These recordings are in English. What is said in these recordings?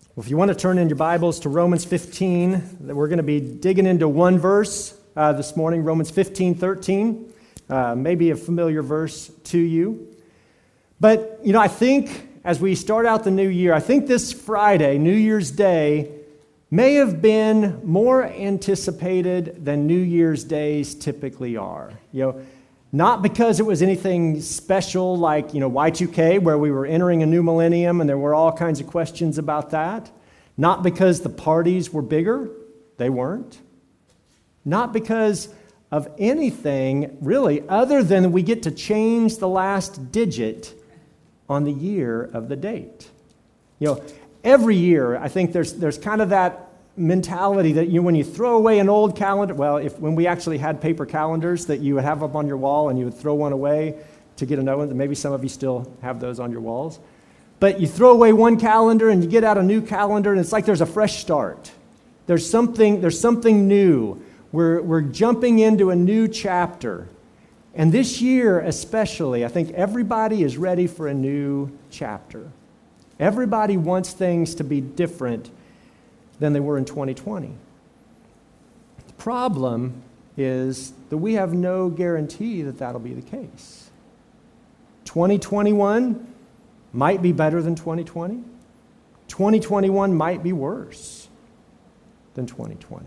Well, if you want to turn in your Bibles to Romans 15, we're going to be digging into one verse this morning, Romans 15:13. Maybe a familiar verse to you. But, I think as we start out the new year, I think this Friday, New Year's Day, may have been more anticipated than New Year's Days typically are. Not because it was anything special like, Y2K, where we were entering a new millennium and there were all kinds of questions about that. Not because the parties were bigger. They weren't. Not because of anything really other than we get to change the last digit on the year of the date. Every year, I think there's kind of that mentality that when you throw away an old calendar, when we actually had paper calendars that you would have up on your wall and you would throw one away to get another one, maybe some of you still have those on your walls, but you throw away one calendar and you get out a new calendar and it's like there's a fresh start. There's something new. We're jumping into a new chapter. And this year especially, I think everybody is ready for a new chapter. Everybody wants things to be different than they were in 2020. The problem is that we have no guarantee that that'll be the case. 2021 might be better than 2020. 2021 might be worse than 2020.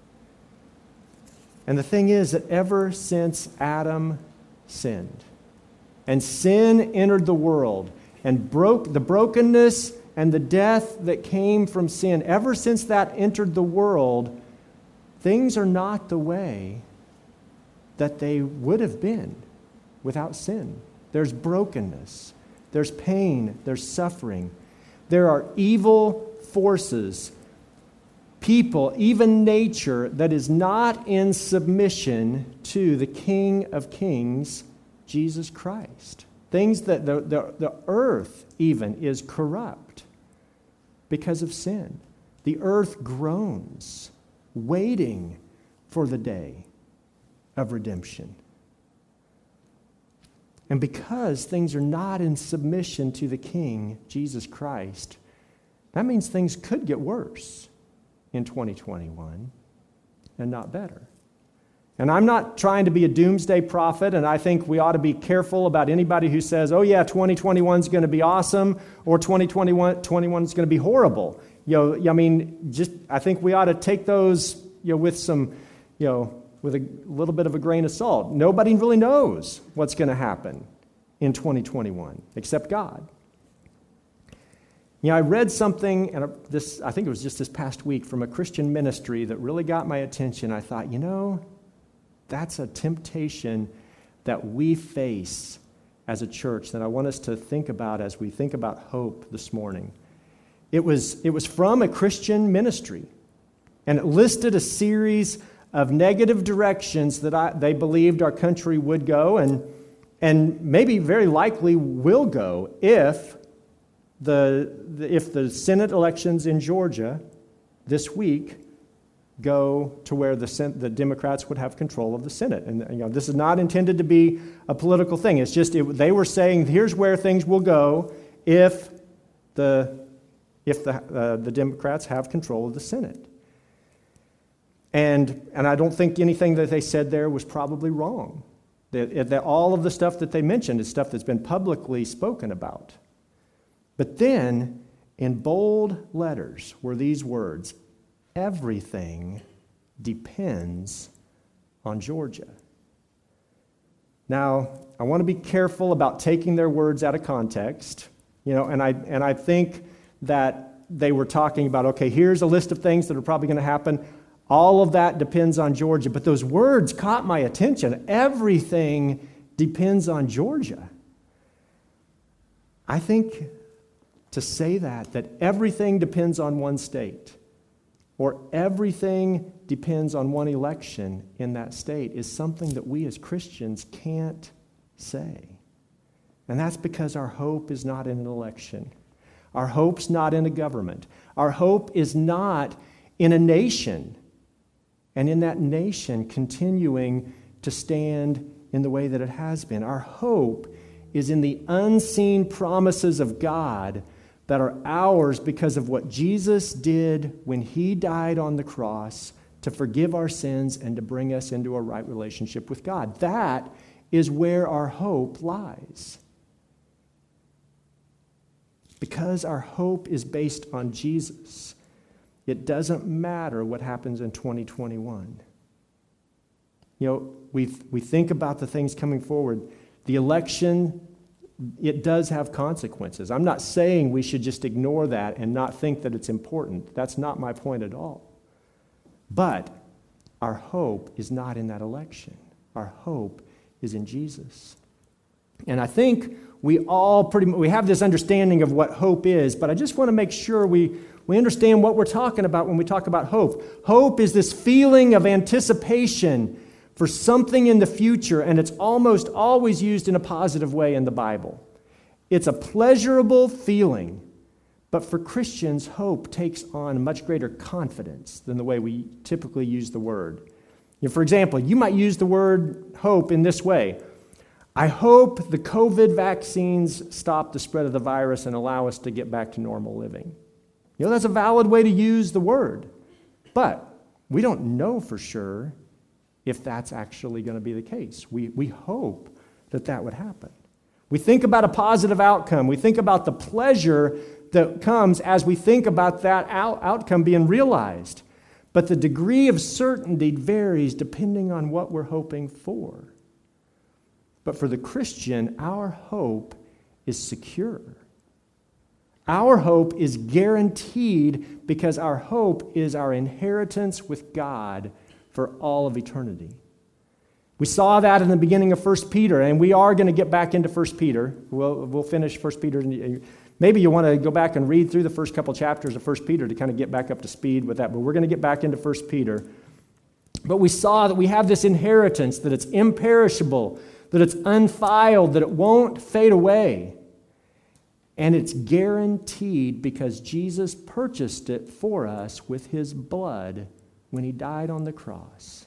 And the thing is that ever since Adam sinned, and sin entered the world, and broke the brokenness and the death that came from sin, ever since that entered the world, things are not the way that they would have been without sin. There's brokenness, there's pain, there's suffering. There are evil forces, people, even nature, that is not in submission to the King of Kings, Jesus Christ. Things that the earth even is corrupt because of sin. The earth groans, waiting for the day of redemption. And because things are not in submission to the King, Jesus Christ, that means things could get worse in 2021 and not better. And I'm not trying to be a doomsday prophet, and I think we ought to be careful about anybody who says, 2021 is going to be awesome, or 2021 is going to be horrible. I think we ought to take those, with some, with a little bit of a grain of salt. Nobody really knows what's going to happen in 2021 except God. I read something, and I think it was just this past week, from a Christian ministry that really got my attention. I thought, that's a temptation that we face as a church that I want us to think about as we think about hope this morning. It was from a Christian ministry, and it listed a series of negative directions that they believed our country would go, and maybe very likely will go if the Senate elections in Georgia this week go to where the Democrats would have control of the Senate. And this is not intended to be a political thing. It's just they were saying here's where things will go if the Democrats have control of the Senate. And I don't think anything that they said there was probably wrong. That all of the stuff that they mentioned is stuff that's been publicly spoken about. But then, in bold letters were these words: everything depends on Georgia. Now, I want to be careful about taking their words out of context, and I think that they were talking about, okay, here's a list of things that are probably going to happen. All of that depends on Georgia. But those words caught my attention. Everything depends on Georgia. I think to say that everything depends on one state, or everything depends on one election in that state, is something that we as Christians can't say. And that's because our hope is not in an election. Our hope's not in a government. Our hope is not in a nation, and in that nation continuing to stand in the way that it has been. Our hope is in the unseen promises of God, that are ours because of what Jesus did when he died on the cross to forgive our sins and to bring us into a right relationship with God. That is where our hope lies. Because our hope is based on Jesus, it doesn't matter what happens in 2021. You know, we think about the things coming forward. The election, it does have consequences. I'm not saying we should just ignore that and not think that it's important. That's not my point at all. But our hope is not in that election. Our hope is in Jesus. And I think we have this understanding of what hope is, but I just want to make sure we understand what we're talking about when we talk about hope. Hope is this feeling of anticipation for something in the future, and it's almost always used in a positive way in the Bible. It's a pleasurable feeling, but for Christians, hope takes on much greater confidence than the way we typically use the word. You know, for example, you might use the word hope in this way. I hope the COVID vaccines stop the spread of the virus and allow us to get back to normal living. You know, that's a valid way to use the word, but we don't know for sure if that's actually going to be the case. We hope that would happen. We think about a positive outcome. We think about the pleasure that comes as we think about that outcome being realized. But the degree of certainty varies depending on what we're hoping for. But for the Christian, our hope is secure. Our hope is guaranteed because our hope is our inheritance with God for all of eternity. We saw that in the beginning of 1 Peter, and we are going to get back into 1 Peter. We'll finish 1 Peter. Maybe you want to go back and read through the first couple chapters of 1 Peter to kind of get back up to speed with that, but we're going to get back into 1 Peter. But we saw that we have this inheritance, that it's imperishable, that it's undefiled, that it won't fade away. And it's guaranteed because Jesus purchased it for us with his blood when he died on the cross.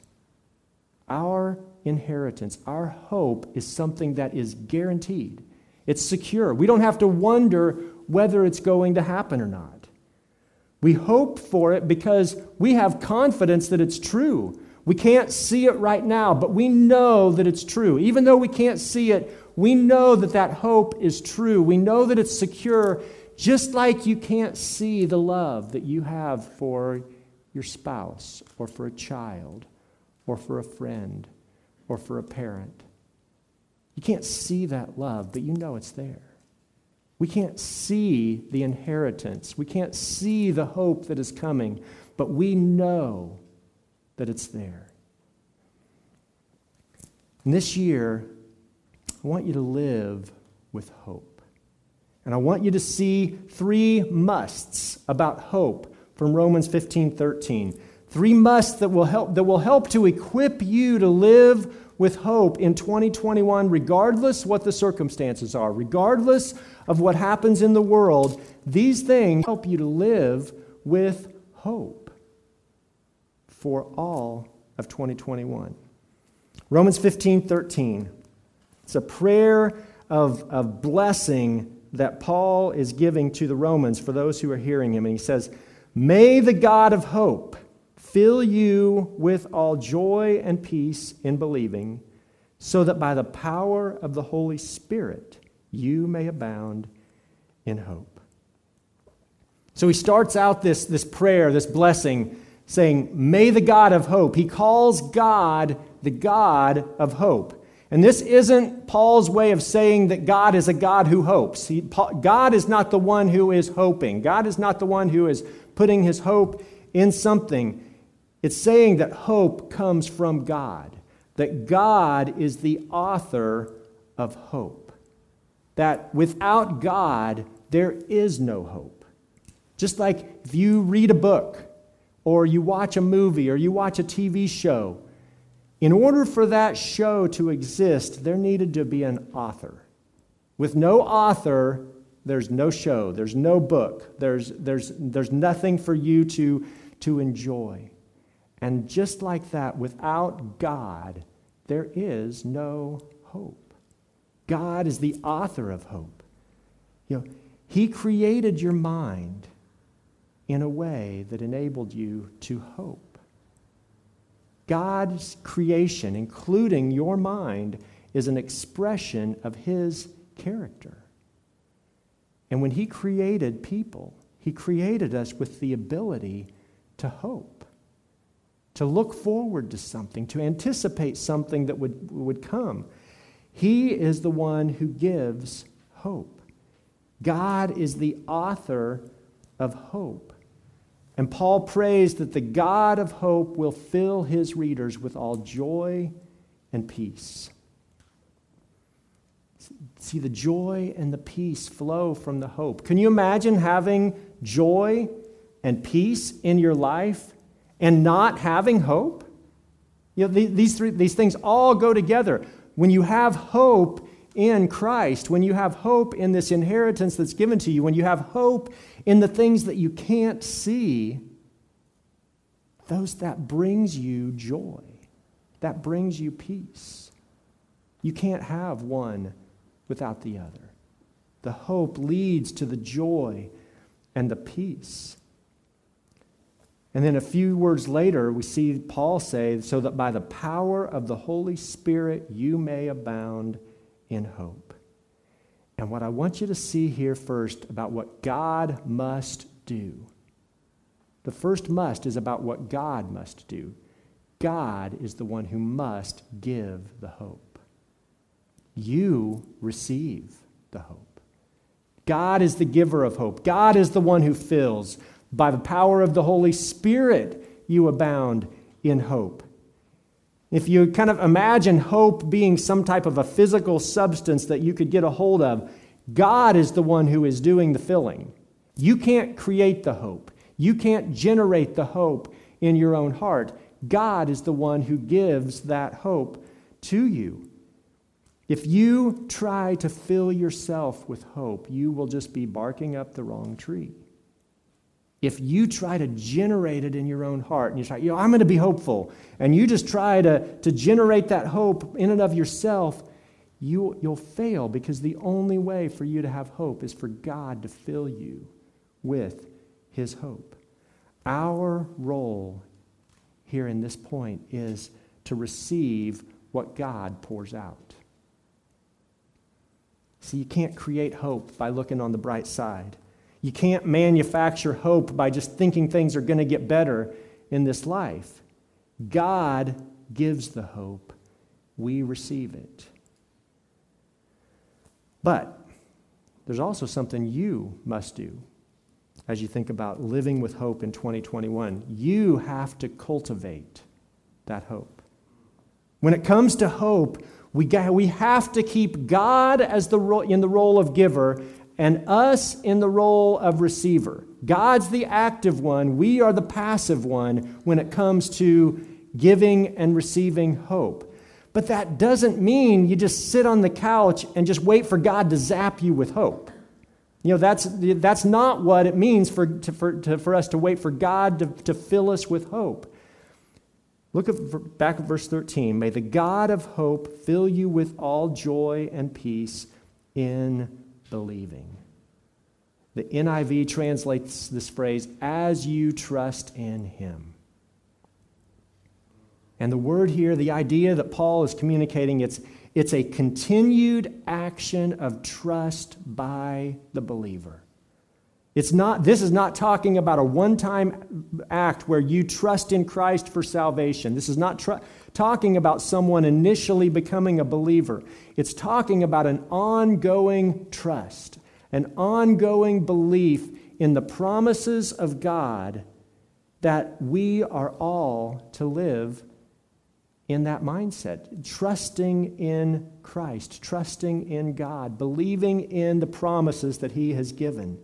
Our inheritance, our hope is something that is guaranteed. It's secure. We don't have to wonder whether it's going to happen or not. We hope for it because we have confidence that it's true. We can't see it right now, but we know that it's true. Even though we can't see it, we know that hope is true. We know that it's secure, just like you can't see the love that you have for your spouse or for a child or for a friend or for a parent. You can't see that love, but you know it's there. We can't see the inheritance. We can't see the hope that is coming, but we know that it's there. And this year, I want you to live with hope. And I want you to see 3 musts about hope from Romans 15:13. 3 musts that will help to equip you to live with hope in 2021, regardless what the circumstances are, regardless of what happens in the world. These things help you to live with hope for all of 2021. Romans 15:13. It's a prayer of blessing that Paul is giving to the Romans for those who are hearing him. And he says, "May the God of hope fill you with all joy and peace in believing, so that by the power of the Holy Spirit you may abound in hope." So he starts out this prayer, this blessing, saying, "May the God of hope." He calls God the God of hope. And this isn't Paul's way of saying that God is a God who hopes. God is not the one who is hoping. God is not the one who is putting his hope in something. It's saying that hope comes from God, that God is the author of hope, that without God, there is no hope. Just like if you read a book, or you watch a movie, or you watch a TV show, in order for that show to exist, there needed to be an author. With no author, there's no show, there's no book, there's nothing for you to enjoy. And just like that, without God, there is no hope. God is the author of hope. You know, He created your mind in a way that enabled you to hope. God's creation, including your mind, is an expression of His character. And when He created people, He created us with the ability to hope, to look forward to something, to anticipate something that would come. He is the one who gives hope. God is the author of hope. And Paul prays that the God of hope will fill his readers with all joy and peace. See, the joy and the peace flow from the hope. Can you imagine having joy and peace in your life and not having hope? You know, these things all go together. When you have hope in Christ, when you have hope in this inheritance that's given to you, when you have hope in the things that you can't see, that brings you joy. That brings you peace. You can't have one without the other. The hope leads to the joy and the peace. And then a few words later, we see Paul say, so that by the power of the Holy Spirit you may abound in hope. And what I want you to see here first about what God must do. The first must is about what God must do. God is the one who must give the hope. You receive the hope. God is the giver of hope. God is the one who fills. By the power of the Holy Spirit, you abound in hope. If you kind of imagine hope being some type of a physical substance that you could get a hold of, God is the one who is doing the filling. You can't create the hope. You can't generate the hope in your own heart. God is the one who gives that hope to you. If you try to fill yourself with hope, you will just be barking up the wrong tree. If you try to generate it in your own heart, and you try, I'm going to be hopeful, and you just try to generate that hope in and of yourself, you'll fail, because the only way for you to have hope is for God to fill you with His hope. Our role here in this point is to receive what God pours out. See, you can't create hope by looking on the bright side. You can't manufacture hope by just thinking things are going to get better in this life. God gives the hope. We receive it. But there's also something you must do as you think about living with hope in 2021. You have to cultivate that hope. When it comes to hope, we have to keep God as in the role of giver and us in the role of receiver. God's the active one. We are the passive one when it comes to giving and receiving hope. But that doesn't mean you just sit on the couch and just wait for God to zap you with hope. You know, that's not what it means for us to wait for God to fill us with hope. Look back at verse 13. May the God of hope fill you with all joy and peace in believing. The NIV translates this phrase, as you trust in Him. And the word here, the idea that Paul is communicating, it's a continued action of trust by the believer. This is not talking about a one-time act where you trust in Christ for salvation. This is not talking about someone initially becoming a believer. It's talking about an ongoing trust, an ongoing belief in the promises of God that we are all to live in that mindset, trusting in Christ, trusting in God, believing in the promises that He has given.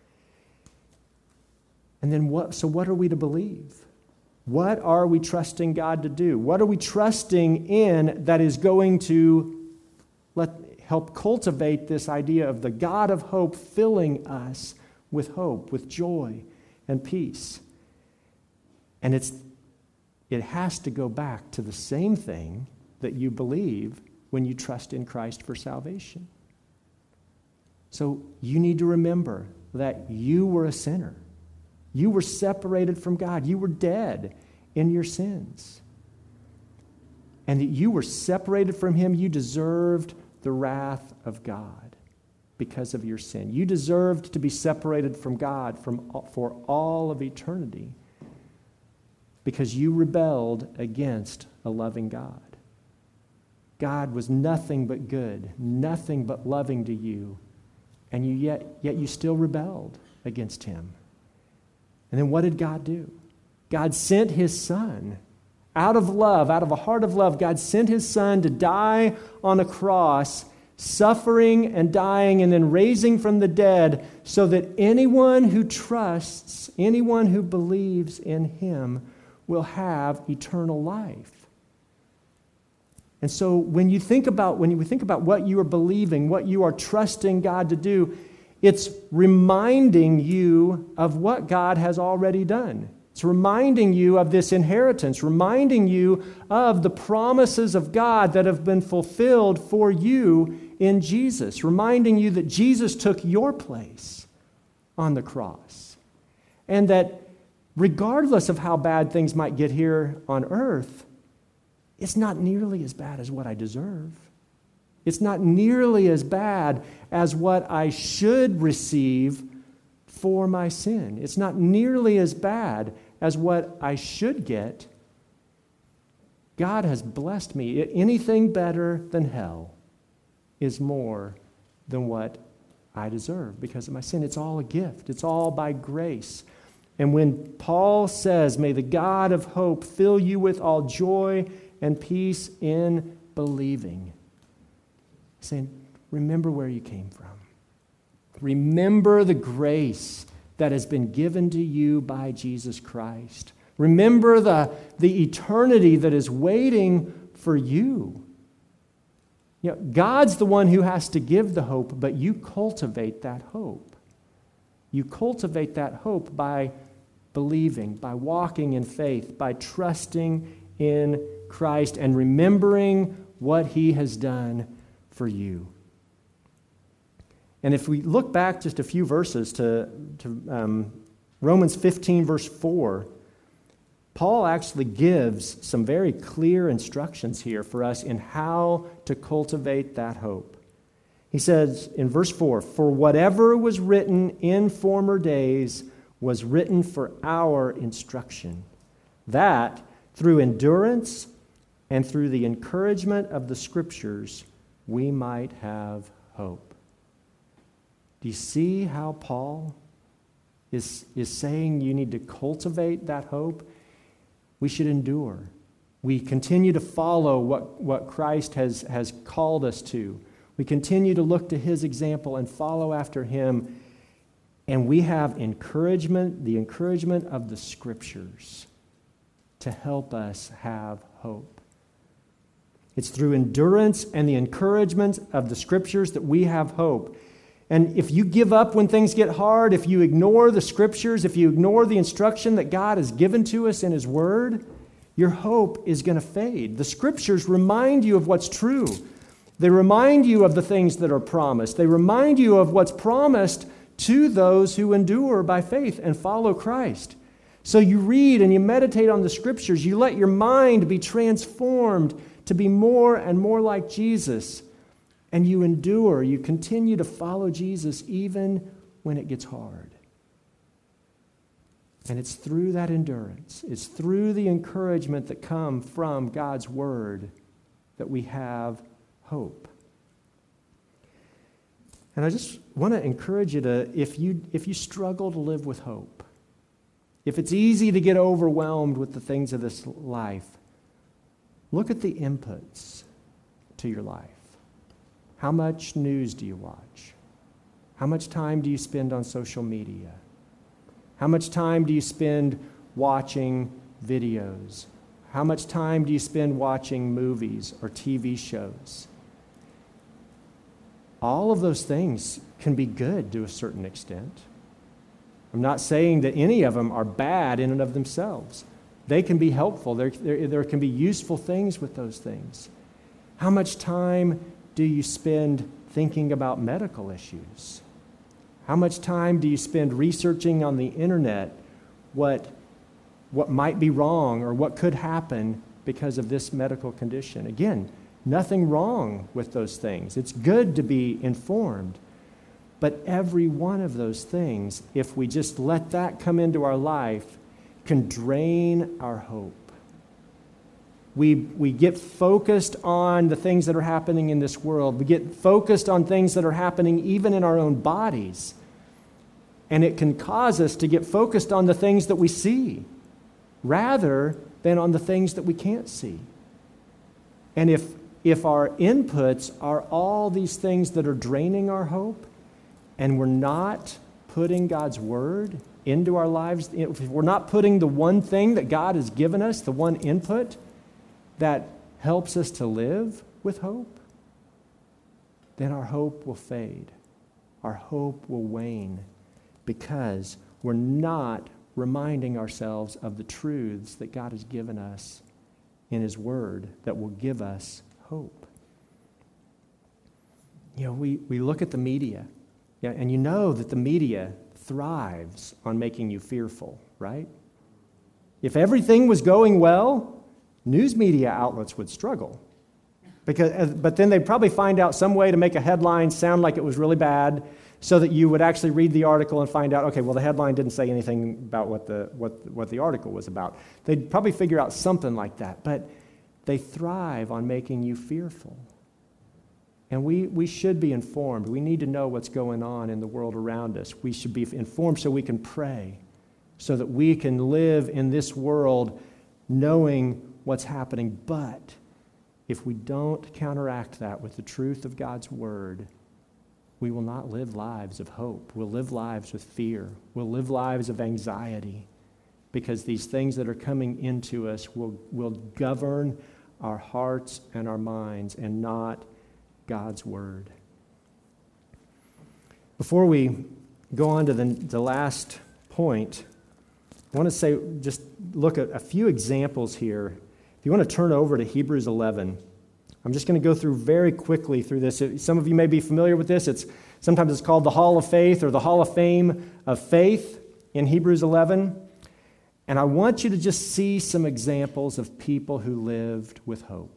And then what are we to believe? What are we trusting God to do? What are we trusting in that is going to help cultivate this idea of the God of hope filling us with hope, with joy and peace? And it has to go back to the same thing that you believe when you trust in Christ for salvation. So you need to remember that you were a sinner. You were separated from God. You were dead in your sins. And that you were separated from him. You deserved the wrath of God because of your sin. You deserved to be separated from God for all of eternity because you rebelled against a loving God. God was nothing but good, nothing but loving to you, and yet you still rebelled against him. And then what did God do? God sent his Son. Out of love, out of a heart of love, God sent his Son to die on a cross, suffering and dying and then raising from the dead so that anyone who trusts, anyone who believes in him will have eternal life. And so when you think about what you are believing, what you are trusting God to do, it's reminding you of what God has already done. It's reminding you of this inheritance, reminding you of the promises of God that have been fulfilled for you in Jesus, reminding you that Jesus took your place on the cross. And that regardless of how bad things might get here on earth, it's not nearly as bad as what I deserve. It's not nearly as bad as what I should receive for my sin. It's not nearly as bad as what I should get. God has blessed me. Anything better than hell is more than what I deserve because of my sin. It's all a gift. It's all by grace. And when Paul says, may the God of hope fill you with all joy and peace in believing, saying, remember where you came from. Remember the grace that has been given to you by Jesus Christ. Remember the eternity that is waiting for you. You know, God's the one who has to give the hope, but you cultivate that hope. You cultivate that hope by believing, by walking in faith, by trusting in Christ and remembering what he has done for you. And if we look back just a few verses to Romans 15, verse 4, Paul actually gives some very clear instructions here for us in how to cultivate that hope. He says in verse 4, for whatever was written in former days was written for our instruction, that through endurance and through the encouragement of the Scriptures we might have hope. Do you see how Paul is saying you need to cultivate that hope? We should endure. We continue to follow what Christ has called us to. We continue to look to his example and follow after him. And we have encouragement, the encouragement of the Scriptures to help us have hope. It's through endurance and the encouragement of the Scriptures that we have hope. And if you give up when things get hard, if you ignore the Scriptures, if you ignore the instruction that God has given to us in his Word, your hope is going to fade. The Scriptures remind you of what's true. They remind you of the things that are promised. They remind you of what's promised to those who endure by faith and follow Christ. So you read and you meditate on the Scriptures. You let your mind be transformed to be more and more like Jesus. And you endure. You continue to follow Jesus even when it gets hard. And it's through that endurance, it's through the encouragement that come from God's Word that we have hope. And I just want to encourage you to, if you struggle to live with hope, if it's easy to get overwhelmed with the things of this life, look at the inputs to your life. How much news do you watch? How much time do you spend on social media? How much time do you spend watching videos? How much time do you spend watching movies or TV shows? All of those things can be good to a certain extent. I'm not saying that any of them are bad in and of themselves. They can be helpful. There can be useful things with those things. How much time do you spend thinking about medical issues? How much time do you spend researching on the internet what might be wrong or what could happen because of this medical condition? Again, nothing wrong with those things. It's good to be informed. But every one of those things, if we just let that come into our life, can drain our hope. We get focused on the things that are happening in this world. We get focused on things that are happening even in our own bodies. And it can cause us to get focused on the things that we see rather than on the things that we can't see. And if our inputs are all these things that are draining our hope, and we're not putting God's word into our lives, if we're not putting the one thing that God has given us, the one input that helps us to live with hope, then our hope will fade. Our hope will wane because we're not reminding ourselves of the truths that God has given us in His Word that will give us hope. You know, we look at the media, and you know that the media thrives on making you fearful, right? If everything was going well, news media outlets would struggle. But then they'd probably find out some way to make a headline sound like it was really bad so that you would actually read the article and find out, okay, well, the headline didn't say anything about what the article was about. They'd probably figure out something like that. But they thrive on making you fearful. And we should be informed. We need to know what's going on in the world around us. We should be informed so we can pray, so that we can live in this world knowing what's happening. But if we don't counteract that with the truth of God's Word, we will not live lives of hope. We'll live lives with fear. We'll live lives of anxiety because these things that are coming into us will govern our hearts and our minds and not God's Word. Before we go on to the last point, I want to say, just look at a few examples here. If you want to turn over to Hebrews 11, I'm just going to go through very quickly through this. Some of you may be familiar with this. Sometimes it's called the Hall of Faith or the Hall of Fame of Faith in Hebrews 11. And I want you to just see some examples of people who lived with hope.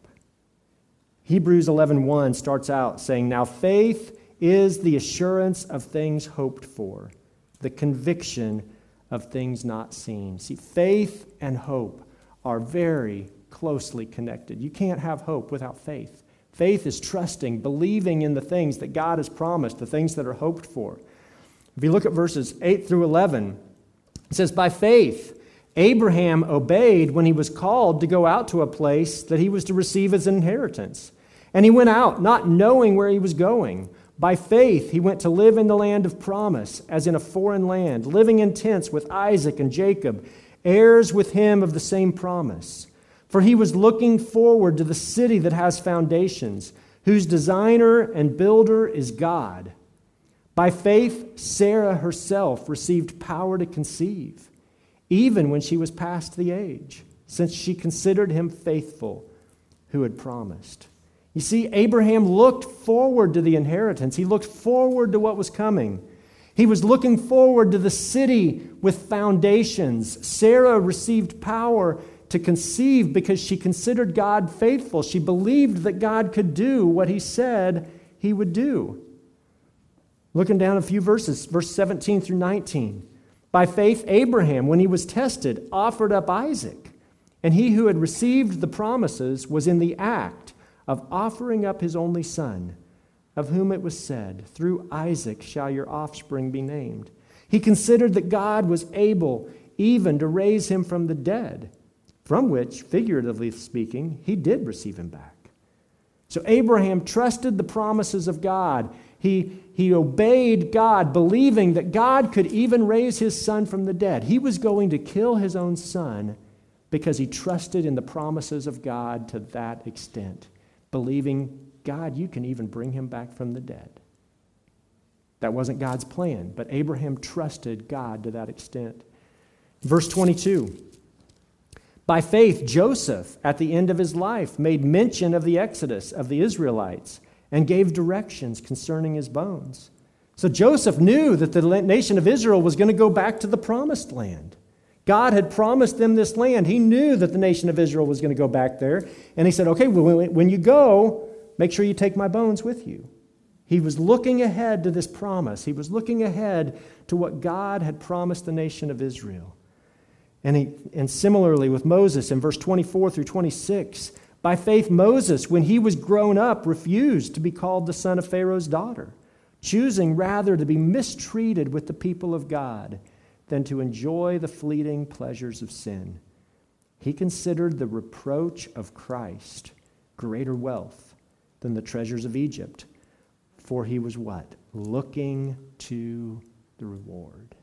Hebrews 11:1 starts out saying, "Now faith is the assurance of things hoped for, the conviction of things not seen." See, faith and hope are very closely connected. You can't have hope without faith. Faith is trusting, believing in the things that God has promised, the things that are hoped for. If you look at verses 8 through 11, it says, "By faith, Abraham obeyed when he was called to go out to a place that he was to receive as an inheritance. And he went out, not knowing where he was going. By faith, he went to live in the land of promise, as in a foreign land, living in tents with Isaac and Jacob, heirs with him of the same promise. For he was looking forward to the city that has foundations, whose designer and builder is God. By faith, Sarah herself received power to conceive, even when she was past the age, since she considered him faithful who had promised." You see, Abraham looked forward to the inheritance. He looked forward to what was coming. He was looking forward to the city with foundations. Sarah received power to conceive because she considered God faithful. She believed that God could do what He said He would do. Looking down a few verses, verse 17 through 19. "By faith, Abraham, when he was tested, offered up Isaac. And he who had received the promises was in the act of offering up his only son, of whom it was said, 'Through Isaac shall your offspring be named.' He considered that God was able even to raise him from the dead, from which, figuratively speaking, he did receive him back. So Abraham trusted the promises of God. He obeyed God, believing that God could even raise his son from the dead. He was going to kill his own son because he trusted in the promises of God to that extent, believing, God, you can even bring him back from the dead. That wasn't God's plan, but Abraham trusted God to that extent. Verse 22, "By faith, Joseph, at the end of his life, made mention of the exodus of the Israelites and gave directions concerning his bones. So Joseph knew that the nation of Israel was going to go back to the promised land. God had promised them this land. He knew that the nation of Israel was going to go back there. And he said, okay, when you go, make sure you take my bones with you. He was looking ahead to this promise. He was looking ahead to what God had promised the nation of Israel. And similarly with Moses in verse 24 through 26, by faith Moses, when he was grown up, refused to be called the son of Pharaoh's daughter, choosing rather to be mistreated with the people of God than to enjoy the fleeting pleasures of sin. He considered the reproach of Christ greater wealth than the treasures of Egypt, for he was what? Looking to the reward.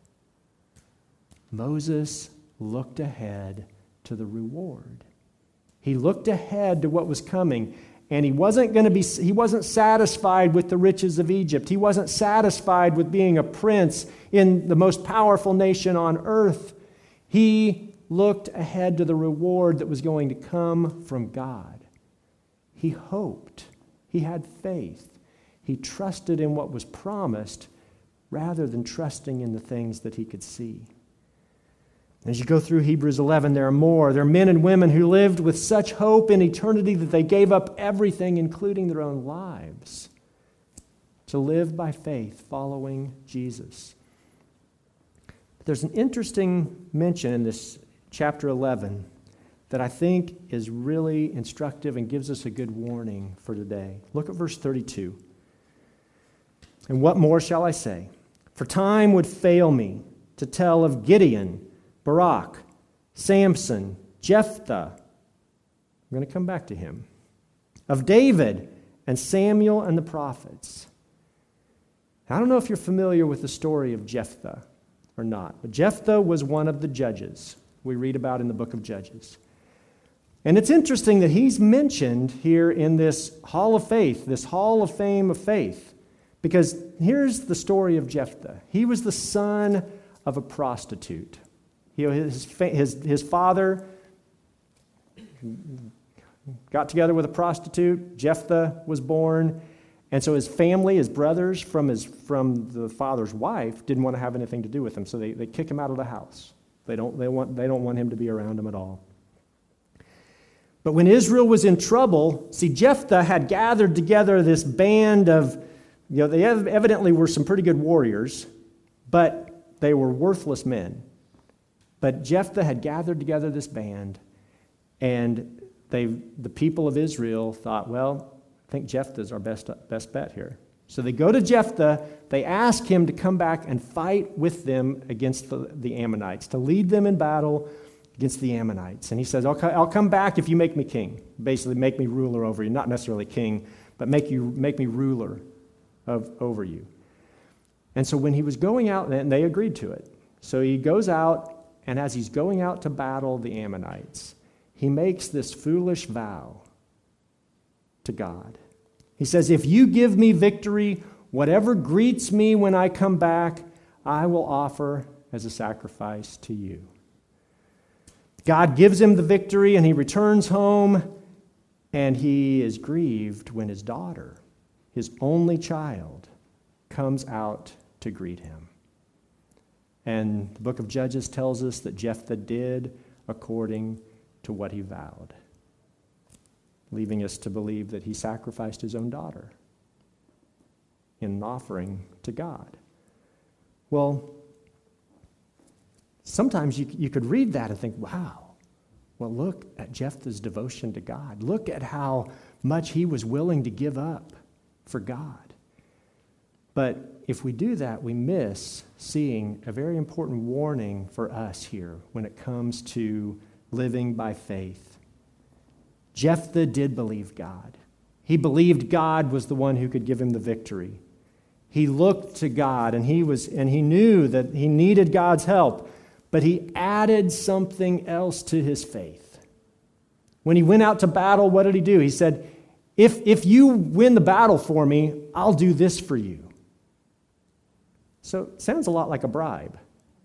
Moses looked ahead to the reward. He looked ahead to what was coming, and he wasn't satisfied with the riches of Egypt. He wasn't satisfied with being a prince in the most powerful nation on earth. He looked ahead to the reward that was going to come from God. He hoped. He had faith. He trusted in what was promised rather than trusting in the things that he could see. As you go through Hebrews 11, there are more. There are men and women who lived with such hope in eternity that they gave up everything, including their own lives, to live by faith following Jesus. But there's an interesting mention in this chapter 11 that I think is really instructive and gives us a good warning for today. Look at verse 32. And what more shall I say? For time would fail me to tell of Gideon, Barak, Samson, Jephthah. I'm going to come back to him. Of David and Samuel and the prophets. I don't know if you're familiar with the story of Jephthah or not, but Jephthah was one of the judges we read about in the book of Judges. And it's interesting that he's mentioned here in this hall of faith, this hall of fame of faith, because here's the story of Jephthah. He was the son of a prostitute. His father got together with a prostitute. Jephthah was born. And so his family, his brothers from the father's wife, didn't want to have anything to do with him. So they kick him out of the house. They don't want him to be around them at all. But when Israel was in trouble, see, Jephthah had gathered together this band of, they evidently were some pretty good warriors, but they were worthless men. But Jephthah had gathered together this band, and the people of Israel thought, well, I think Jephthah's our best bet here. So they go to Jephthah, they ask him to come back and fight with them against the Ammonites, to lead them in battle against the Ammonites. And he says, I'll come back if you make me king. Basically, make me ruler over you. Not necessarily king, but make me ruler over you. And so when he was going out, and they agreed to it. So he goes out, and as he's going out to battle the Ammonites, he makes this foolish vow to God. He says, if you give me victory, whatever greets me when I come back, I will offer as a sacrifice to you. God gives him the victory, and he returns home, and he is grieved when his daughter, his only child, comes out to greet him. And the book of Judges tells us that Jephthah did according to what he vowed, leaving us to believe that he sacrificed his own daughter in an offering to God. Well, sometimes you could read that and think, wow, well, look at Jephthah's devotion to God. Look at how much he was willing to give up for God. But if we do that, we miss seeing a very important warning for us here when it comes to living by faith. Jephthah did believe God. He believed God was the one who could give him the victory. He looked to God, and he knew that he needed God's help, but he added something else to his faith. When he went out to battle, what did he do? He said, if you win the battle for me, I'll do this for you. So it sounds a lot like a bribe.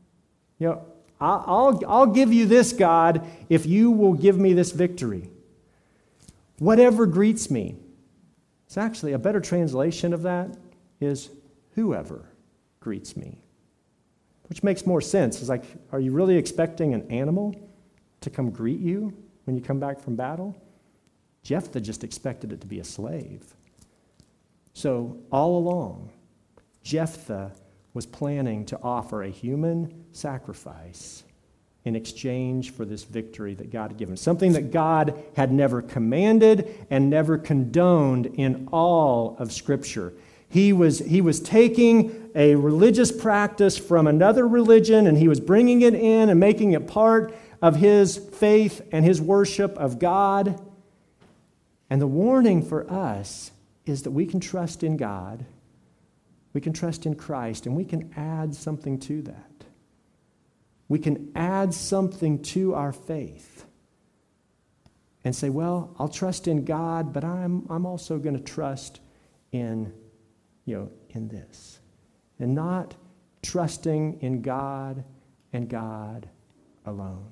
I'll give you this, God, if you will give me this victory. Whatever greets me. It's actually a better translation of that is whoever greets me, which makes more sense. It's like, are you really expecting an animal to come greet you when you come back from battle? Jephthah just expected it to be a slave. So all along, Jephthah was planning to offer a human sacrifice in exchange for this victory that God had given, something that God had never commanded and never condoned in all of Scripture. He was taking a religious practice from another religion, and he was bringing it in and making it part of his faith and his worship of God. And the warning for us is that we can trust in God, we can trust in Christ, and we can add something to that. We can add something to our faith and say, well, I'll trust in God, but I'm also going to trust in this. And not trusting in God and God alone.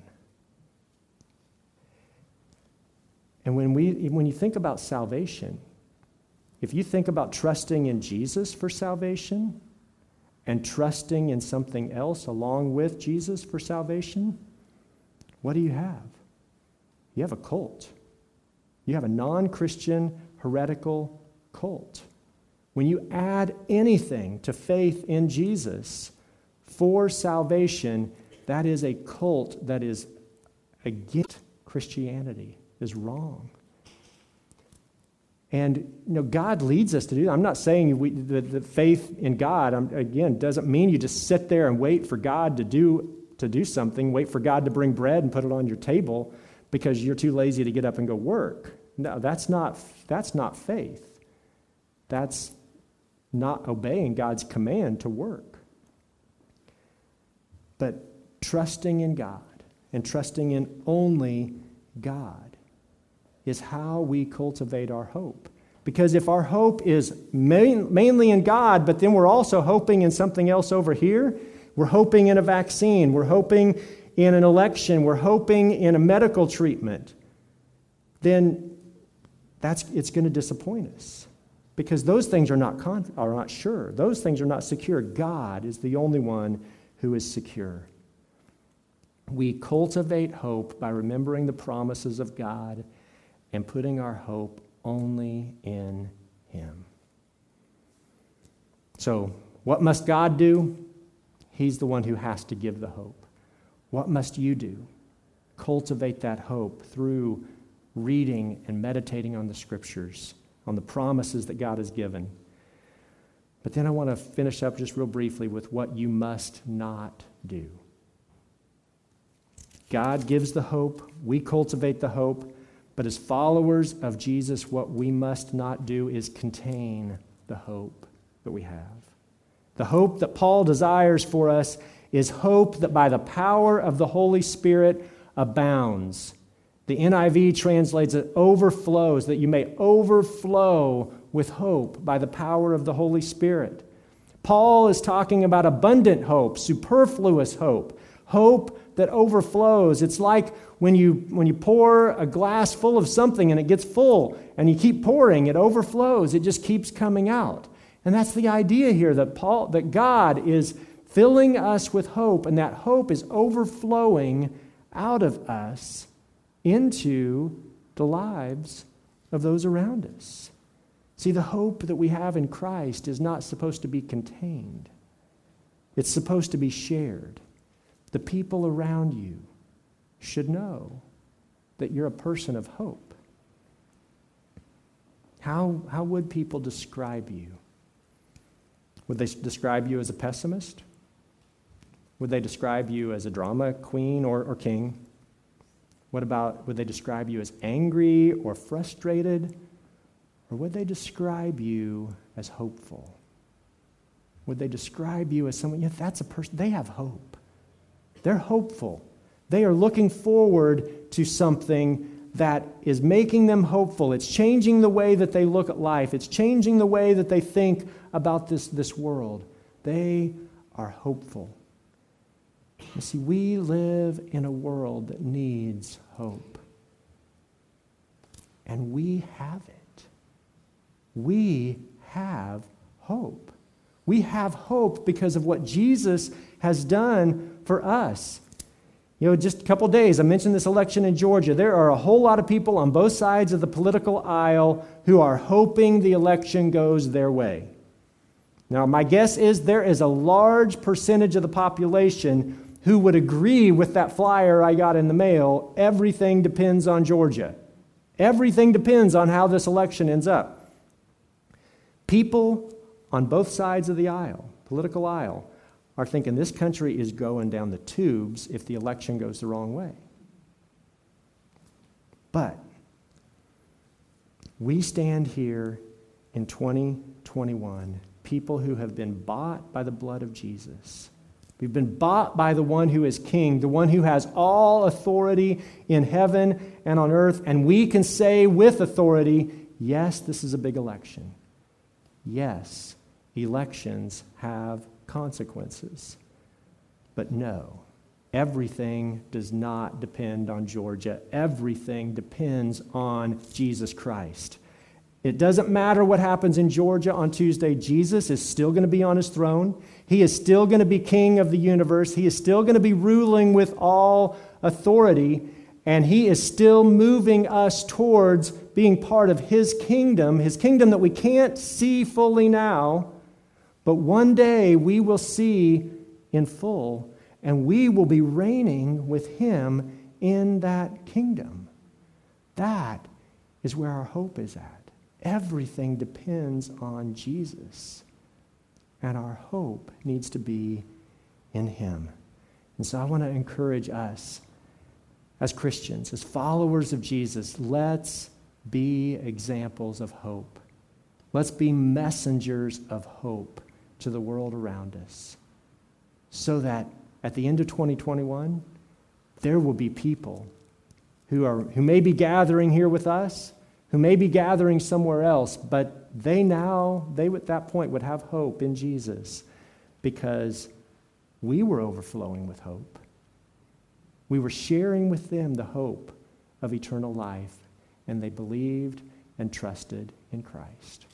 And when you think about salvation, if you think about trusting in Jesus for salvation and trusting in something else along with Jesus for salvation, what do you have? You have a cult. You have a non-Christian, heretical cult. When you add anything to faith in Jesus for salvation, that is a cult that is against Christianity, is wrong. And God leads us to do that. I'm not saying the faith in God, again, doesn't mean you just sit there and wait for God to do something, wait for God to bring bread and put it on your table because you're too lazy to get up and go work. No, that's not faith. That's not obeying God's command to work. But trusting in God and trusting in only God is how we cultivate our hope. Because if our hope is mainly in God, but then we're also hoping in something else over here, we're hoping in a vaccine, we're hoping in an election, we're hoping in a medical treatment, then it's going to disappoint us. Because those things are not sure. Those things are not secure. God is the only one who is secure. We cultivate hope by remembering the promises of God and putting our hope only in Him. So, what must God do? He's the one who has to give the hope. What must you do? Cultivate that hope through reading and meditating on the Scriptures, on the promises that God has given. But then I want to finish up just real briefly with what you must not do. God gives the hope, we cultivate the hope, but as followers of Jesus, what we must not do is contain the hope that we have. The hope that Paul desires for us is hope that by the power of the Holy Spirit abounds. The NIV translates it overflows, that you may overflow with hope by the power of the Holy Spirit. Paul is talking about abundant hope, superfluous hope, hope that overflows. It's like when you pour a glass full of something and it gets full and you keep pouring, it overflows. It just keeps coming out. And that's the idea here, that God is filling us with hope, and that hope is overflowing out of us into the lives of those around us. See, the hope that we have in Christ is not supposed to be contained. It's supposed to be shared. The people around you should know that you're a person of hope. How would people describe you? Would they describe you as a pessimist? Would they describe you as a drama queen or king? Would they describe you as angry or frustrated? Or would they describe you as hopeful? Would they describe you as someone, that's a person, they have hope. They're hopeful. They are looking forward to something that is making them hopeful. It's changing the way that they look at life. It's changing the way that they think about this world. They are hopeful. You see, we live in a world that needs hope. And we have it. we have hope. We have hope because of what Jesus has done for us. Just a couple days, I mentioned this election in Georgia. There are a whole lot of people on both sides of the political aisle who are hoping the election goes their way. Now, my guess is there is a large percentage of the population who would agree with that flyer I got in the mail. Everything depends on Georgia. Everything depends on how this election ends up. People on both sides of the aisle, political aisle, are thinking this country is going down the tubes if the election goes the wrong way. But we stand here in 2021, people who have been bought by the blood of Jesus. We've been bought by the one who is king, the one who has all authority in heaven and on earth, and we can say with authority, yes, this is a big election. Yes, elections have consequences. But no, everything does not depend on Georgia. Everything depends on Jesus Christ. It doesn't matter what happens in Georgia on Tuesday. Jesus is still going to be on his throne. He is still going to be king of the universe. He is still going to be ruling with all authority. And he is still moving us towards being part of his kingdom that we can't see fully now. But one day we will see in full, and we will be reigning with him in that kingdom. That is where our hope is at. Everything depends on Jesus, and our hope needs to be in him. And so I want to encourage us as Christians, as followers of Jesus, let's be examples of hope. Let's be messengers of hope to the world around us, so that at the end of 2021, there will be people who may be gathering here with us, who may be gathering somewhere else, but they at that point would have hope in Jesus because we were overflowing with hope. We were sharing with them the hope of eternal life, and they believed and trusted in Christ.